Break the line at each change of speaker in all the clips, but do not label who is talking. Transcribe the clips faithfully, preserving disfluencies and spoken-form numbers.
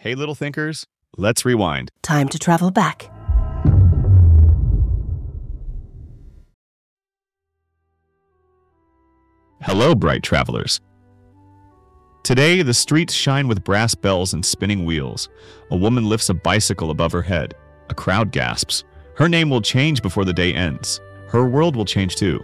Hey, little thinkers, let's rewind.
Time to travel back.
Hello, bright travelers. Today, the streets shine with brass bells and spinning wheels. A woman lifts a bicycle above her head. A crowd gasps. Her name will change before the day ends. Her world will change too.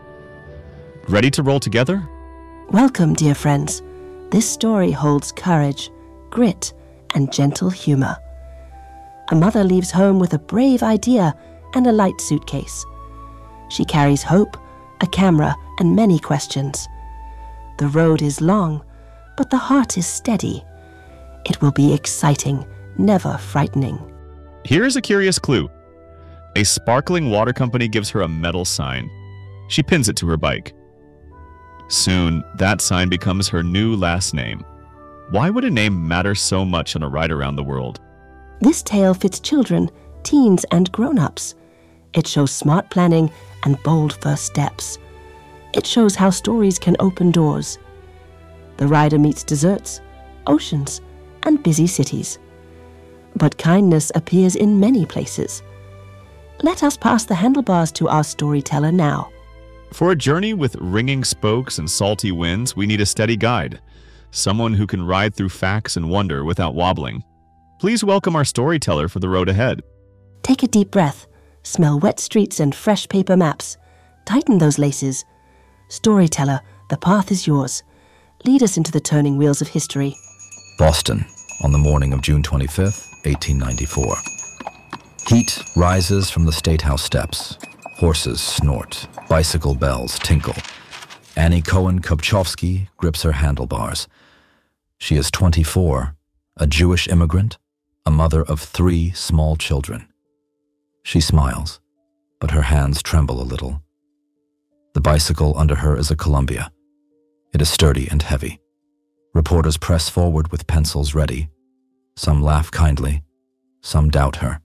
Ready to roll together?
Welcome, dear friends. This story holds courage, grit, and gentle humor. A mother leaves home with a brave idea and a light suitcase. She carries hope, a camera, and many questions. The road is long, but the heart is steady. It will be exciting, never frightening.
Here's a curious clue. A sparkling water company gives her a metal sign. She pins it to her bike. Soon, that sign becomes her new last name. Why would a name matter so much on a ride around the world?
This tale fits children, teens, and grown-ups. It shows smart planning and bold first steps. It shows how stories can open doors. The rider meets deserts, oceans, and busy cities. But kindness appears in many places. Let us pass the handlebars to our storyteller now.
For a journey with ringing spokes and salty winds, we need a steady guide. Someone who can ride through facts and wonder without wobbling. Please welcome our storyteller for the road ahead.
Take a deep breath. Smell wet streets and fresh paper maps. Tighten those laces. Storyteller, the path is yours. Lead us into the turning wheels of history.
Boston, on the morning of June twenty-fifth, eighteen ninety-four. Heat rises from the State House steps. Horses snort. Bicycle bells tinkle. Annie Cohen Kopchovsky grips her handlebars. She is twenty-four, a Jewish immigrant, a mother of three small children. She smiles, but her hands tremble a little. The bicycle under her is a Columbia. It is sturdy and heavy. Reporters press forward with pencils ready. Some laugh kindly, some doubt her.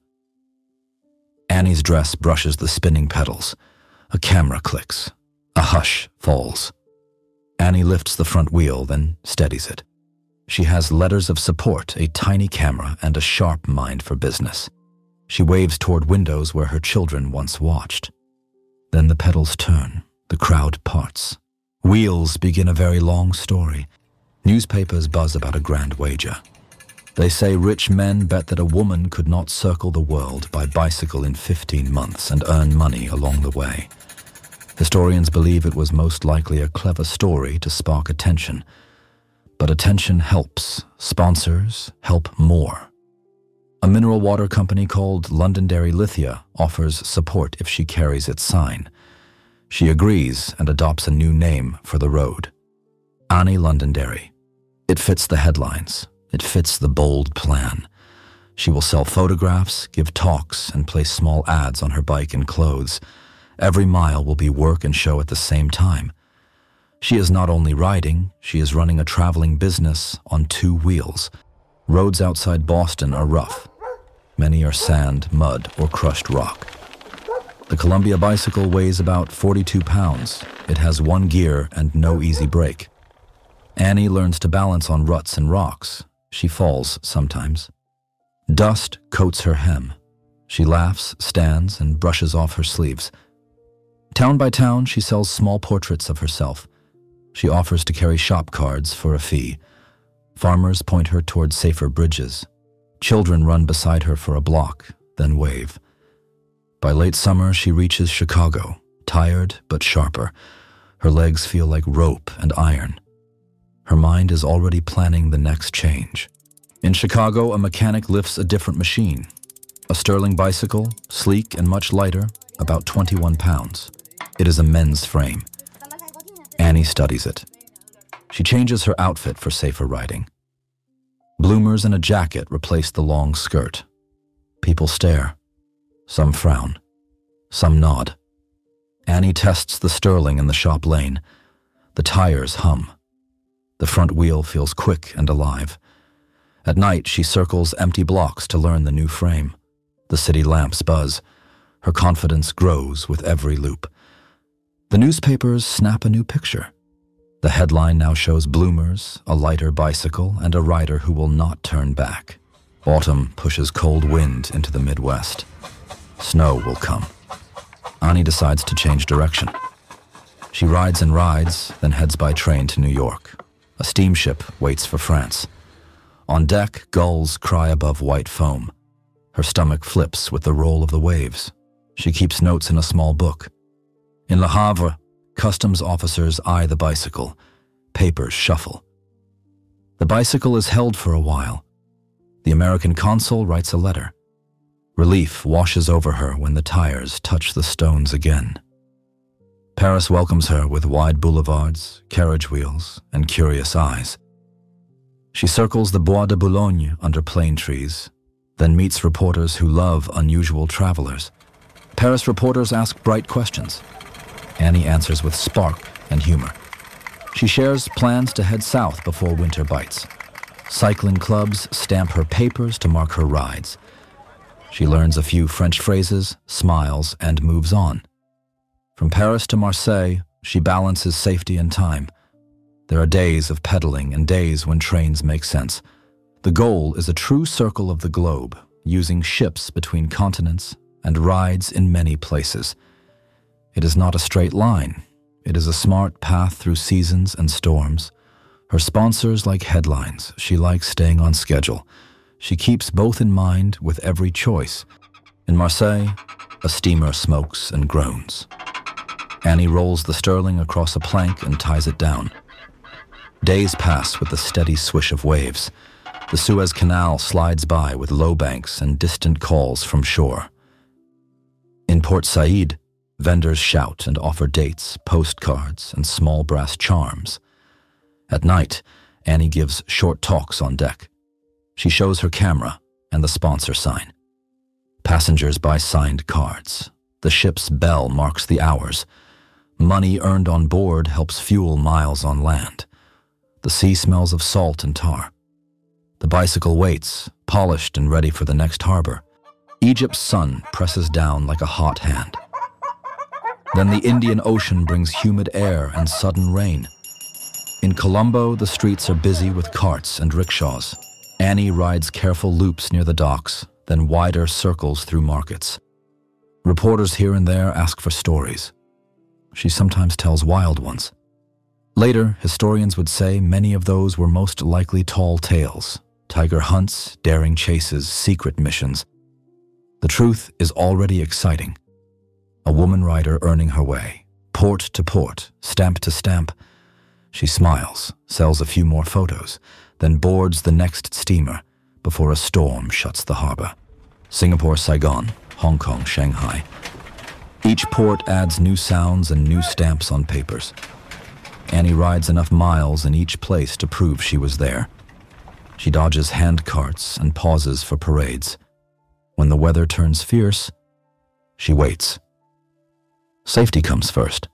Annie's dress brushes the spinning pedals. A camera clicks. A hush falls. Annie lifts the front wheel, then steadies it. She has letters of support, a tiny camera, and a sharp mind for business. She waves toward windows where her children once watched. Then the pedals turn. The crowd parts. Wheels begin a very long story. Newspapers buzz about a grand wager. They say rich men bet that a woman could not circle the world by bicycle in fifteen months and earn money along the way. Historians believe it was most likely a clever story to spark attention. But attention helps. Sponsors help more. A mineral water company called Londonderry Lithia offers support if she carries its sign. She agrees and adopts a new name for the road. Annie Londonderry. It fits the headlines. It fits the bold plan. She will sell photographs, give talks, and place small ads on her bike and clothes. Every mile will be work and show at the same time. She is not only riding, she is running a traveling business on two wheels. Roads outside Boston are rough. Many are sand, mud, or crushed rock. The Columbia bicycle weighs about forty-two pounds. It has one gear and no easy brake. Annie learns to balance on ruts and rocks. She falls sometimes. Dust coats her hem. She laughs, stands, and brushes off her sleeves. Town by town, she sells small portraits of herself. She offers to carry shop cards for a fee. Farmers point her toward safer bridges. Children run beside her for a block, then wave. By late summer, she reaches Chicago, tired but sharper. Her legs feel like rope and iron. Her mind is already planning the next change. In Chicago, a mechanic lifts a different machine. A Sterling bicycle, sleek and much lighter, about twenty-one pounds. It is a men's frame. Annie studies it. She changes her outfit for safer riding. Bloomers and a jacket replace the long skirt. People stare. Some frown. Some nod. Annie tests the Sterling in the shop lane. The tires hum. The front wheel feels quick and alive. At night, she circles empty blocks to learn the new frame. The city lamps buzz. Her confidence grows with every loop. The newspapers snap a new picture. The headline now shows bloomers, a lighter bicycle, and a rider who will not turn back. Autumn pushes cold wind into the Midwest. Snow will come. Annie decides to change direction. She rides and rides, then heads by train to New York. A steamship waits for France. On deck, gulls cry above white foam. Her stomach flips with the roll of the waves. She keeps notes in a small book. In Le Havre, customs officers eye the bicycle. Papers shuffle. The bicycle is held for a while. The American consul writes a letter. Relief washes over her when the tires touch the stones again. Paris welcomes her with wide boulevards, carriage wheels, and curious eyes. She circles the Bois de Boulogne under plane trees, then meets reporters who love unusual travelers. Paris reporters ask bright questions. Annie answers with spark and humor. She shares plans to head south before winter bites. Cycling clubs stamp her papers to mark her rides. She learns a few French phrases, smiles, and moves on. From Paris to Marseille, she balances safety and time. There are days of pedaling and days when trains make sense. The goal is a true circle of the globe, using ships between continents and rides in many places. It is not a straight line. It is a smart path through seasons and storms. Her sponsors like headlines. She likes staying on schedule. She keeps both in mind with every choice. In Marseille, a steamer smokes and groans. Annie rolls the sterling across a plank and ties it down. Days pass with the steady swish of waves. The Suez Canal slides by with low banks and distant calls from shore. In Port Said, vendors shout and offer dates, postcards, and small brass charms. At night, Annie gives short talks on deck. She shows her camera and the sponsor sign. Passengers buy signed cards. The ship's bell marks the hours. Money earned on board helps fuel miles on land. The sea smells of salt and tar. The bicycle waits, polished and ready for the next harbor. Egypt's sun presses down like a hot hand. Then the Indian Ocean brings humid air and sudden rain. In Colombo, the streets are busy with carts and rickshaws. Annie rides careful loops near the docks, then wider circles through markets. Reporters here and there ask for stories. She sometimes tells wild ones. Later, historians would say many of those were most likely tall tales, tiger hunts, daring chases, secret missions. The truth is already exciting. A woman rider earning her way, port to port, stamp to stamp. She smiles, sells a few more photos, then boards the next steamer before a storm shuts the harbor. Singapore, Saigon, Hong Kong, Shanghai. Each port adds new sounds and new stamps on papers. Annie rides enough miles in each place to prove she was there. She dodges hand carts and pauses for parades. When the weather turns fierce, she waits. Safety comes first.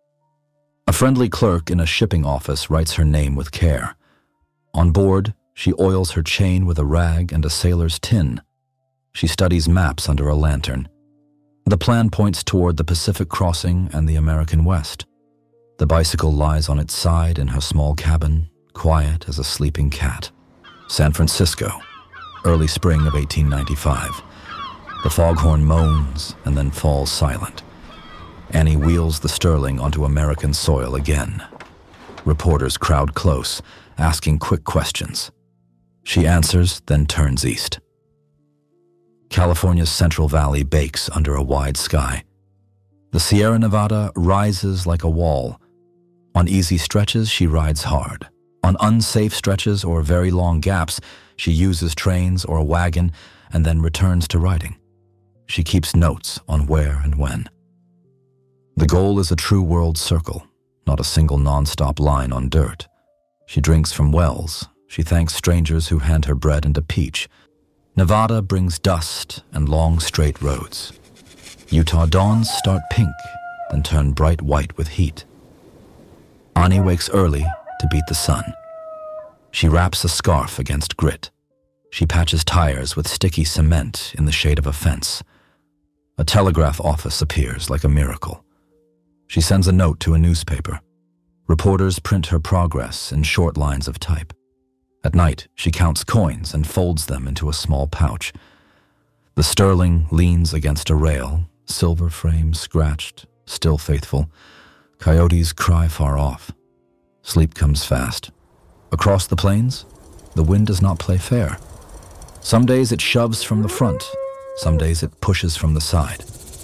A friendly clerk in a shipping office writes her name with care. On board, she oils her chain with a rag and a sailor's tin. She studies maps under a lantern. The plan points toward the Pacific crossing and the American West. The bicycle lies on its side in her small cabin, quiet as a sleeping cat. San Francisco, early spring of eighteen ninety-five. The foghorn moans and then falls silent. Annie wheels the sterling onto American soil again. Reporters crowd close, asking quick questions. She answers, then turns east. California's Central Valley bakes under a wide sky. The Sierra Nevada rises like a wall. On easy stretches, she rides hard. On unsafe stretches or very long gaps, she uses trains or a wagon and then returns to riding. She keeps notes on where and when. The goal is a true world circle, not a single non-stop line on dirt. She drinks from wells. She thanks strangers who hand her bread and a peach. Nevada brings dust and long straight roads. Utah dawns start pink, then turn bright white with heat. Annie wakes early to beat the sun. She wraps a scarf against grit. She patches tires with sticky cement in the shade of a fence. A telegraph office appears like a miracle. She sends a note to a newspaper. Reporters print her progress in short lines of type. At night, she counts coins and folds them into a small pouch. The sterling leans against a rail, silver frame scratched, still faithful. Coyotes cry far off. Sleep comes fast. Across the plains, the wind does not play fair. Some days it shoves from the front, some days it pushes from the side.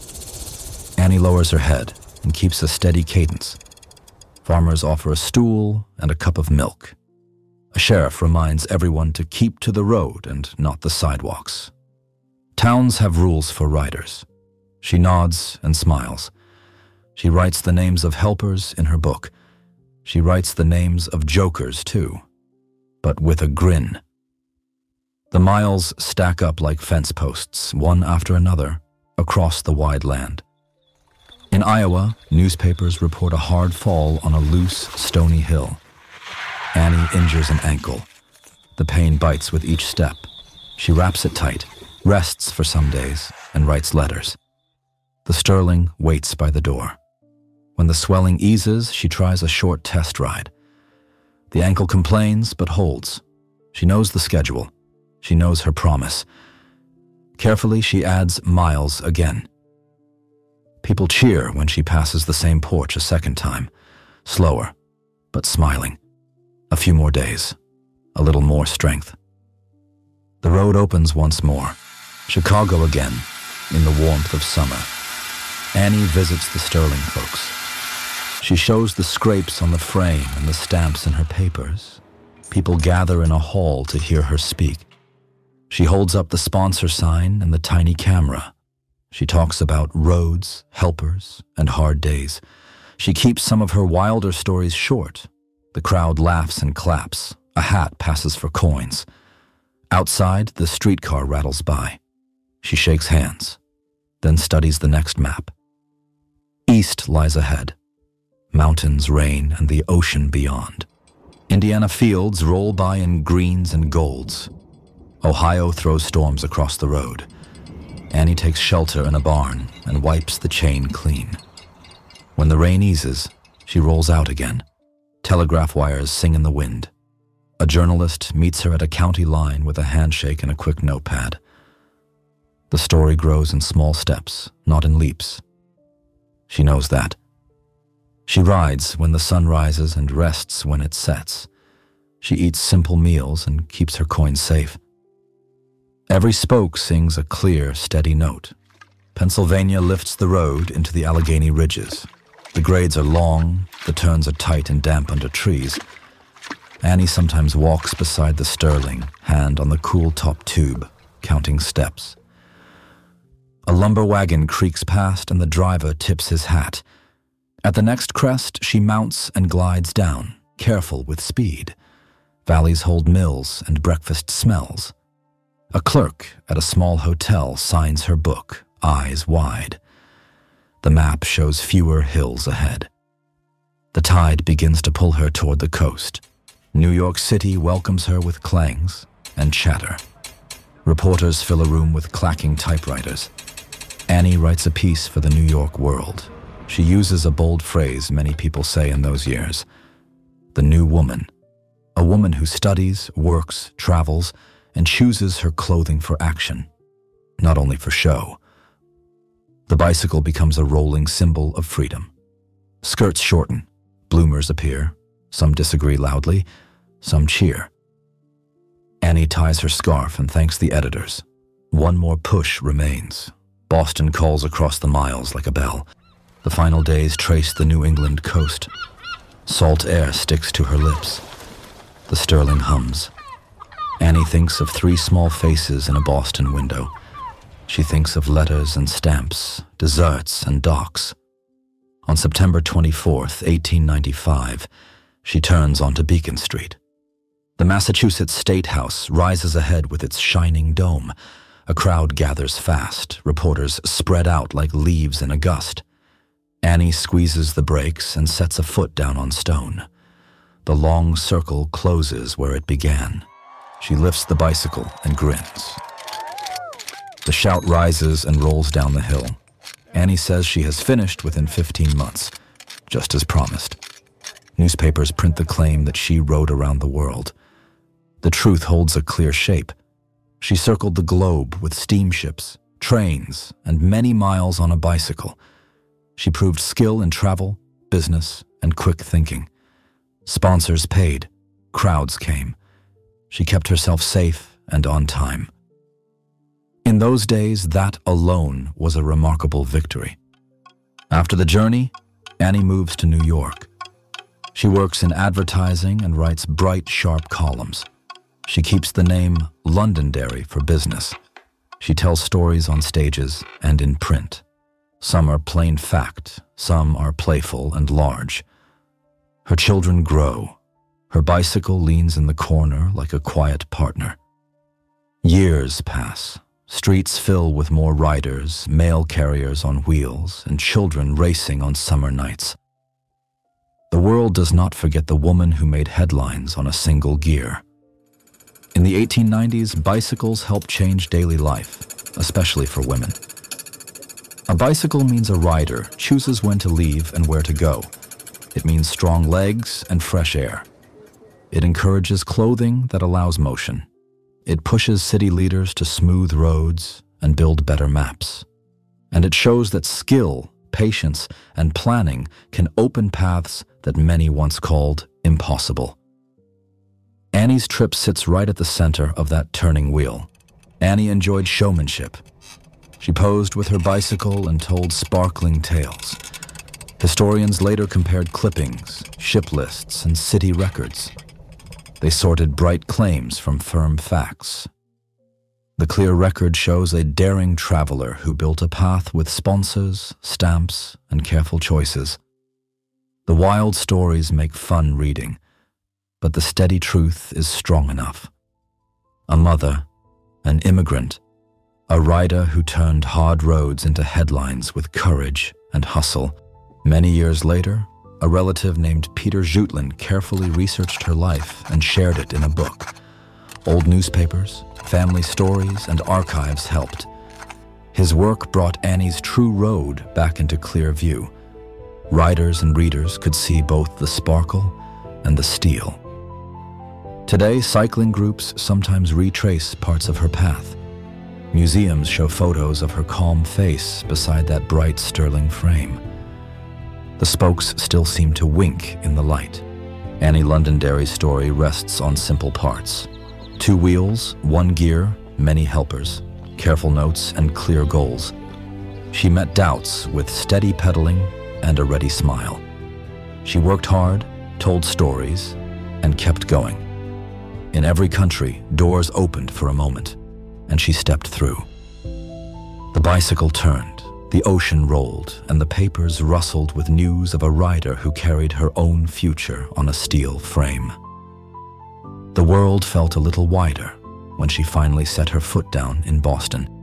Annie lowers her head and keeps a steady cadence. Farmers offer a stool and a cup of milk. A sheriff reminds everyone to keep to the road and not the sidewalks. Towns have rules for riders. She nods and smiles. She writes the names of helpers in her book. She writes the names of jokers, too, but with a grin. The miles stack up like fence posts, one after another, across the wide land. In Iowa, newspapers report a hard fall on a loose, stony hill. Annie injures an ankle. The pain bites with each step. She wraps it tight, rests for some days, and writes letters. The Sterling waits by the door. When the swelling eases, she tries a short test ride. The ankle complains, but holds. She knows the schedule. She knows her promise. Carefully, she adds miles again. People cheer when she passes the same porch a second time, slower, but smiling. A few more days, a little more strength. The road opens once more. Chicago again, in the warmth of summer. Annie visits the Sterling folks. She shows the scrapes on the frame and the stamps in her papers. People gather in a hall to hear her speak. She holds up the sponsor sign and the tiny camera. She talks about roads, helpers, and hard days. She keeps some of her wilder stories short. The crowd laughs and claps. A hat passes for coins. Outside, the streetcar rattles by. She shakes hands, then studies the next map. East lies ahead. Mountains, rain, and the ocean beyond. Indiana fields roll by in greens and golds. Ohio throws storms across the road. Annie takes shelter in a barn and wipes the chain clean. When the rain eases, she rolls out again. Telegraph wires sing in the wind. A journalist meets her at a county line with a handshake and a quick notepad. The story grows in small steps, not in leaps. She knows that. She rides when the sun rises and rests when it sets. She eats simple meals and keeps her coins safe. Every spoke sings a clear, steady note. Pennsylvania lifts the road into the Allegheny Ridges. The grades are long, the turns are tight and damp under trees. Annie sometimes walks beside the Sterling, hand on the cool top tube, counting steps. A lumber wagon creaks past and the driver tips his hat. At the next crest, she mounts and glides down, careful with speed. Valleys hold mills and breakfast smells. A clerk at a small hotel signs her book, eyes wide. The map shows fewer hills ahead. The tide begins to pull her toward the coast. New York City welcomes her with clangs and chatter. Reporters fill a room with clacking typewriters. Annie writes a piece for the New York World. She uses a bold phrase many people say in those years. The new woman. A woman who studies, works, travels, and chooses her clothing for action, not only for show. The bicycle becomes a rolling symbol of freedom. Skirts shorten, bloomers appear. Some disagree loudly, some cheer. Annie ties her scarf and thanks the editors. One more push remains. Boston calls across the miles like a bell. The final days trace the New England coast. Salt air sticks to her lips. The Sterling hums. Annie thinks of three small faces in a Boston window. She thinks of letters and stamps, desserts and docks. On September twenty-fourth, eighteen ninety-five, she turns onto Beacon Street. The Massachusetts State House rises ahead with its shining dome. A crowd gathers fast, reporters spread out like leaves in a gust. Annie squeezes the brakes and sets a foot down on stone. The long circle closes where it began. She lifts the bicycle and grins. The shout rises and rolls down the hill. Annie says she has finished within fifteen months, just as promised. Newspapers print the claim that she rode around the world. The truth holds a clear shape. She circled the globe with steamships, trains, and many miles on a bicycle. She proved skill in travel, business, and quick thinking. Sponsors paid, crowds came. She kept herself safe and on time. In those days, that alone was a remarkable victory. After the journey, Annie moves to New York. She works in advertising and writes bright, sharp columns. She keeps the name Londonderry for business. She tells stories on stages and in print. Some are plain fact, some are playful and large. Her children grow. Her bicycle leans in the corner like a quiet partner. Years pass. Streets fill with more riders, mail carriers on wheels, and children racing on summer nights. The world does not forget the woman who made headlines on a single gear. In the eighteen nineties, bicycles helped change daily life, especially for women. A bicycle means a rider chooses when to leave and where to go. It means strong legs and fresh air. It encourages clothing that allows motion. It pushes city leaders to smooth roads and build better maps. And it shows that skill, patience, and planning can open paths that many once called impossible. Annie's trip sits right at the center of that turning wheel. Annie enjoyed showmanship. She posed with her bicycle and told sparkling tales. Historians later compared clippings, ship lists, and city records. They sorted bright claims from firm facts. The clear record shows a daring traveler who built a path with sponsors, stamps, and careful choices. The wild stories make fun reading, but the steady truth is strong enough. A mother, an immigrant, a rider who turned hard roads into headlines with courage and hustle. Many years later, a relative named Peter Jutland carefully researched her life and shared it in a book. Old newspapers, family stories, and archives helped. His work brought Annie's true road back into clear view. Riders and readers could see both the sparkle and the steel. Today, cycling groups sometimes retrace parts of her path. Museums show photos of her calm face beside that bright sterling frame. The spokes still seem to wink in the light. Annie Londonderry's story rests on simple parts. Two wheels, one gear, many helpers, careful notes, and clear goals. She met doubts with steady pedaling and a ready smile. She worked hard, told stories, and kept going. In every country, doors opened for a moment, and she stepped through. The bicycle turned. The ocean rolled, and the papers rustled with news of a rider who carried her own future on a steel frame. The world felt a little wider when she finally set her foot down in Boston.